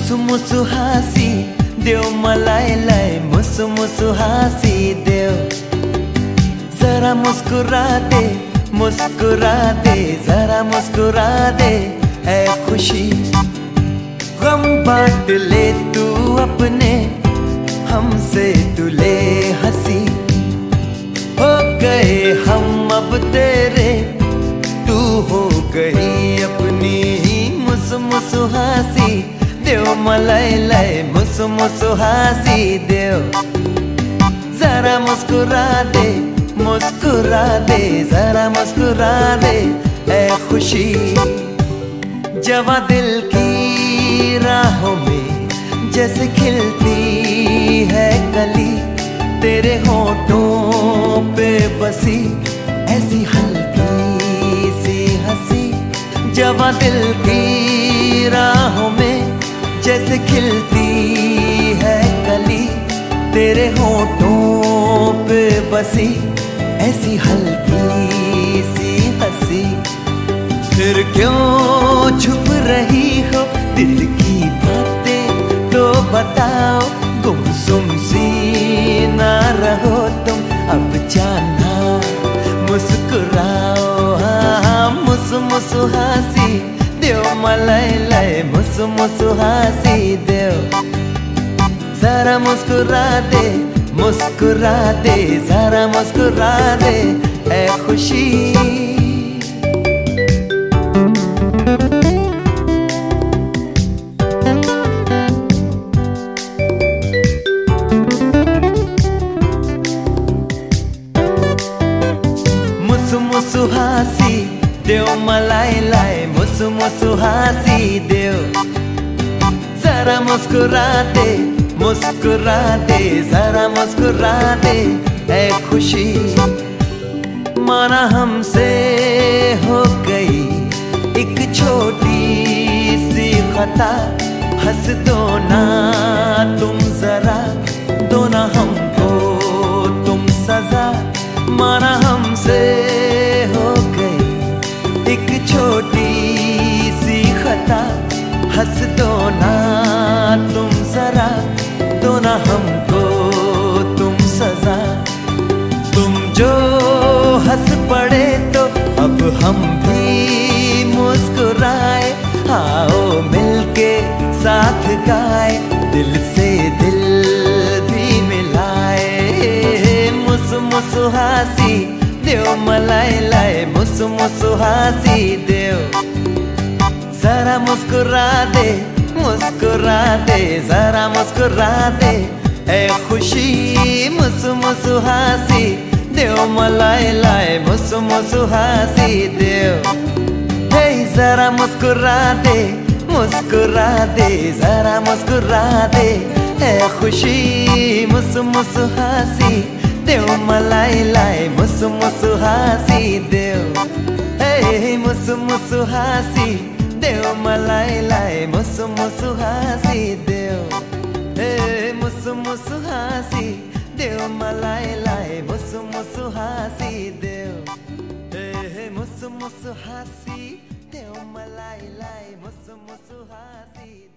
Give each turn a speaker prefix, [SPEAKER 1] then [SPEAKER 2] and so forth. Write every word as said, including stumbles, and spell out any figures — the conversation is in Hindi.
[SPEAKER 1] मुसु मुसु हाँसी देव मलाइलाई, मुसु मुसु हाँसी देव। जरा मुस्कुरा दे, मुस्कुरा दे, जरा मुस्कुरा दे ऐ खुशी। गम बांट ले तू अपने, हमसे तू ले हंसी। हो गए हम अब तेरे, तू हो गई अपनी ही। मुसु मुसु हाँसी देव मलाइलाई, मुसु मुसु हाँसी देव। जरा मुस्कुरा दे, मुस्कुरा दे, जरा मुस्कुरा दे ऐ खुशी। जवां दिल की राहों में जैसे खिलती है कली, तेरे होठों पे बसी ऐसी हल्की सी हंसी। जवां दिल की राहों में जैसे खिलती है कली, तेरे होठों पे बसी ऐसी हल्की सी हंसी। फिर क्यों छुप रही हो दिल की बातें, तो बताओ गुमसुम सी ना रहो तुम अब जाना। मुस्कुराओ हाँ, मुसु मुसु हाँसी देव मलाइलाई, मुसु मुसु हाँसी देव। जरा मुस्कुरा दे, मुस्कुरा दे, जरा मुस्कुरा दे ऐ खुशी। मुसु मुसु हाँसी देव मलाइलाई, मुसु मुसु हाँसी देव। जरा मुस्कुरा दे, मुस्कुरा दे, जरा मुस्कुरा दे ऐ खुशी। माना हमसे हो गई एक छोटी सी खता, हंस दो ना तुम जरा, दो ना हमको तुम सजा। माना हमसे हो गई एक छोटी सी खता, हंस दो ना तुम जरा, दो ना हमको तुम सजा। तुम जो हंस पड़े तो अब हम भी मुस्कुराए, आओ मिलके साथ गाए, दिल से दिल भी मिलाए। मुसु मुसु हाँसी देव मलाइलाई, मुसु मुसु हाँसी देव। जरा मुस्कुरा दे, मुस्कुरा दे, जरा मुस्कुरा दे ऐ खुशी। मुसु मुसु हाँसी देव मलाइलाई, मुसु मुसु हाँसी देव। हे जरा मुस्कुरा दे, मुस्कुरा दे, जरा मुस्कुरा दे ऐ खुशी। मुसु मुसु हाँसी देव मलाइलाई, मुसु मुसु हाँसी देव। हे मुसु मुसु हाँसी देव मलाइलाई, मुसु मुसु हाँसी देव। हे मुसु मुसु हाँसी देव मलाइलाई, मुसु मुसु हाँसी देव। हे मुसु मुसु हाँसी देव मलाइलाई, मुसु मुसु हाँसी।